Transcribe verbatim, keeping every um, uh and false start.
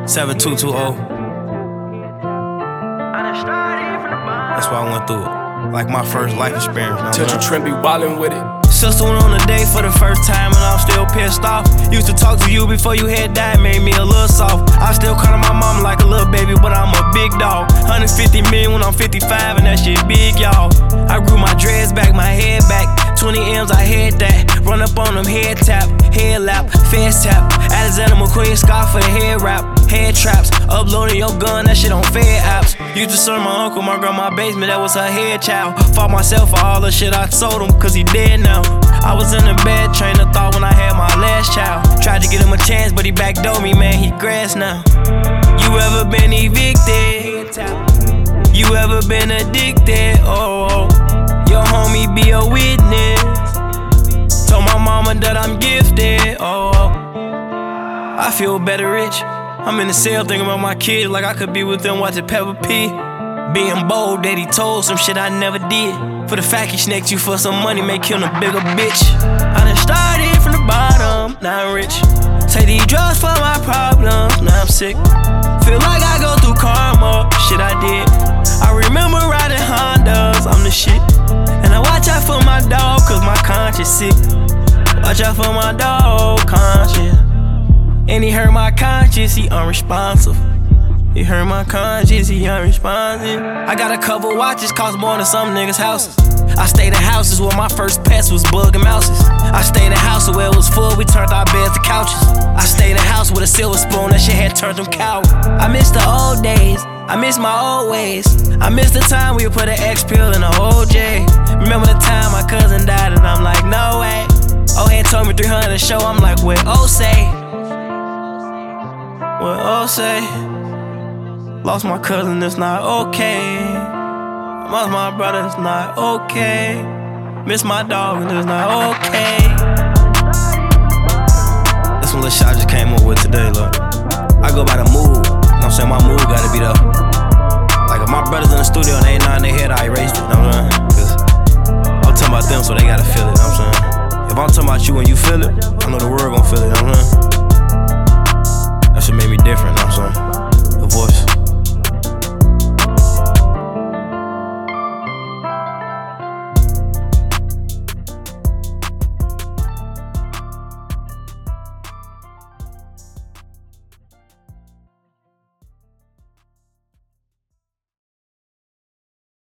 seven two two zero. That's why I went through it. Like my first life experience. Tell you Trent be wildin' with it. Sister went on a date for the first time and I'm still pissed off. Used to talk to you before you had died, made me a little soft. I still call my mom like a little baby, but I'm a big dog. one hundred fifty million when I'm fifty-five and that shit big, y'all. I grew my dreads back, my head back. twenty M's, I had that. Run up on them, head tap, head lap, fast tap. Alexander McQueen scarf for the head wrap. Head traps, uploading your gun, that shit on Fed apps. Used to serve my uncle, my grandma basement, that was her head child. Fought myself for all the shit I sold him, cause he dead now. I was in a bad train of thought when I had my last child. Tried to get him a chance, but he backdoored me, man, he grass now. You ever been evicted? You ever been addicted? Oh, your homie be a witness. Told my mama that I'm gifted. Oh, I feel better rich. I'm in the cell thinking about my kids like I could be with them watching Peppa Pig. Being bold that he told some shit I never did. For the fact he snaked you for some money make him a bigger bitch. I done started from the bottom, now I'm rich. Take these drugs for my problems, now I'm sick. Feel like I go through karma, shit I did. I remember riding Hondas, I'm the shit. And I watch out for my dog cause my conscience sick. Watch out for my dog, conscience. And he hurt my conscience, he unresponsive. He hurt my conscience, he unresponsive. I got a couple watches, cost more than some niggas' houses. I stayed in houses where my first pets was bug and mouses. I stayed in houses where it was full, we turned our beds to couches. I stayed in a house with a silver spoon, that shit had turned them cowards. I miss the old days, I miss my old ways. I miss the time we would put an X pill in a O J. Remember the time my cousin died and I'm like, no way. Oh, had told me three hundred a show, I'm like, what O say? What O say? Lost my cousin, it's not okay. Lost my brother, it's not okay. Miss my dog, and it's not okay. That's one little shot I just came up with today, look. I go by the mood, you know what I'm saying? My mood gotta be there. Like if my brother's in the studio and they ain't nodding their head, I erased it, you know what I'm saying? Cause I'm talking about them, so they gotta feel it, you know what I'm saying? If I'm talking about you and you feel it, I know the world gon' feel it, you know what I'm saying? That shit made me different, you know what I'm saying? The voice.